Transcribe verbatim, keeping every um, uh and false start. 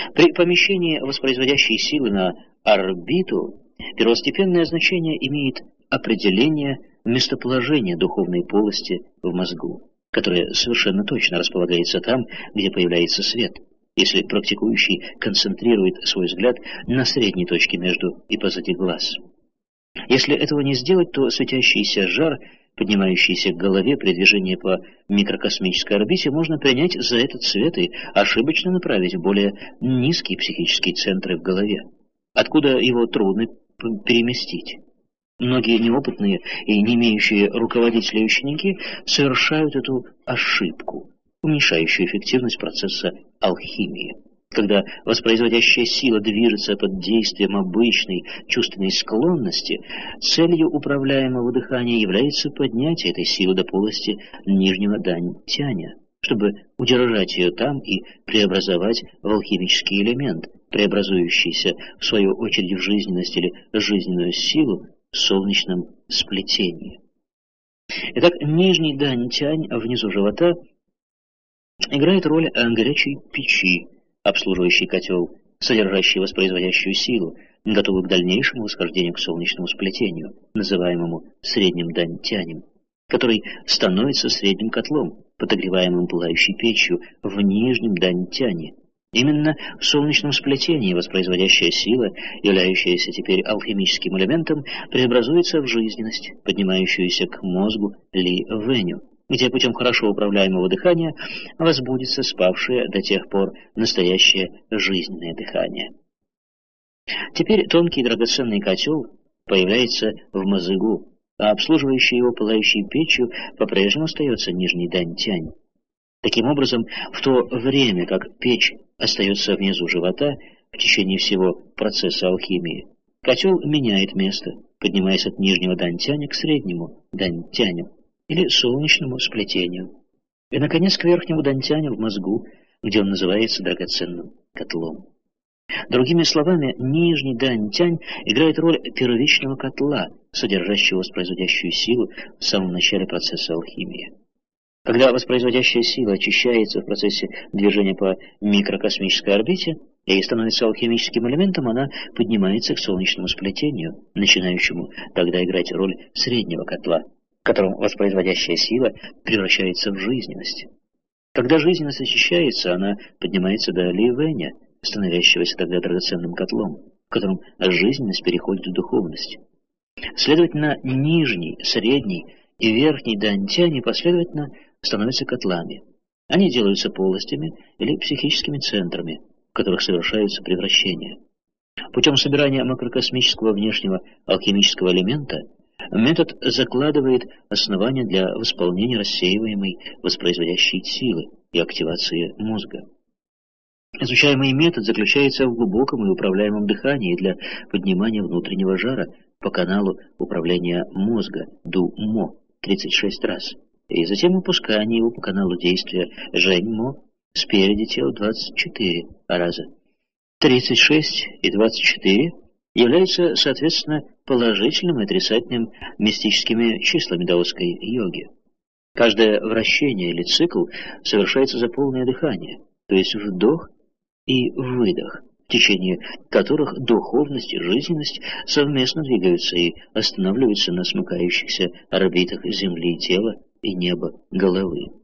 При помещении воспроизводящей силы на орбиту первостепенное значение имеет определение местоположения духовной полости в мозгу, которая совершенно точно располагается там, где появляется свет, если практикующий концентрирует свой взгляд на средней точке между и позади глаз. Если этого не сделать, то светящийся жар, поднимающийся к голове при движении по микрокосмической орбите, можно принять за этот свет и ошибочно направить в более низкие психические центры в голове, откуда его трудно переместить. Многие неопытные и не имеющие руководителей ученики совершают эту ошибку, уменьшающую эффективность процесса алхимии. Когда воспроизводящая сила движется под действием обычной чувственной склонности, целью управляемого дыхания является поднятие этой силы до полости нижнего дань-тяня, чтобы удержать ее там и преобразовать в алхимический элемент, преобразующийся в свою очередь в жизненность или жизненную силу в солнечном сплетении. Итак, нижний дань-тянь внизу живота играет роль горячей печи, обслуживающий котел, содержащий воспроизводящую силу, готовый к дальнейшему восхождению к солнечному сплетению, называемому средним дань-тянем, который становится средним котлом, подогреваемым пылающей печью в нижнем дань-тяне. Именно в солнечном сплетении воспроизводящая сила, являющаяся теперь алхимическим элементом, преобразуется в жизненность, поднимающуюся к мозгу Ли-Вэню, где путем хорошо управляемого дыхания возбудится спавшее до тех пор настоящее жизненное дыхание. Теперь тонкий драгоценный котел появляется в мозгу, а обслуживающий его пылающей печью по-прежнему остается нижний дань-тянь. Таким образом, в то время как печь остается внизу живота в течение всего процесса алхимии, котел меняет место, поднимаясь от нижнего дань-тяня к среднему дань-тяню, или солнечному сплетению, и, наконец, к верхнему дань-тяню в мозгу, где он называется драгоценным котлом. Другими словами, нижний дань-тянь играет роль первичного котла, содержащего воспроизводящую силу в самом начале процесса алхимии. Когда воспроизводящая сила очищается в процессе движения по микрокосмической орбите и становится алхимическим элементом, она поднимается к солнечному сплетению, начинающему тогда играть роль среднего котла, в котором воспроизводящая сила превращается в жизненность. Когда жизненность очищается, она поднимается до Ли-Вэня, становящегося тогда драгоценным котлом, в котором жизненность переходит в духовность. Следовательно, нижний, средний и верхний дань-тяни последовательно становятся котлами. Они делаются полостями или психическими центрами, в которых совершаются превращения. Путем собирания макрокосмического внешнего алхимического элемента метод закладывает основания для восполнения рассеиваемой воспроизводящей силы и активации мозга. Изучаемый метод заключается в глубоком и управляемом дыхании для поднимания внутреннего жара по каналу управления мозга Ду-Мо тридцать шесть раз, и затем выпускание его по каналу действия Жэнь-Мо спереди тела двадцать четыре раза. тридцать шесть и двадцать четыре являются, соответственно, положительным и отрицательным мистическими числами даосской йоги. Каждое вращение или цикл совершается за полное дыхание, то есть вдох и выдох, в течение которых духовность и жизненность совместно двигаются и останавливаются на смыкающихся орбитах земли, тела и неба головы.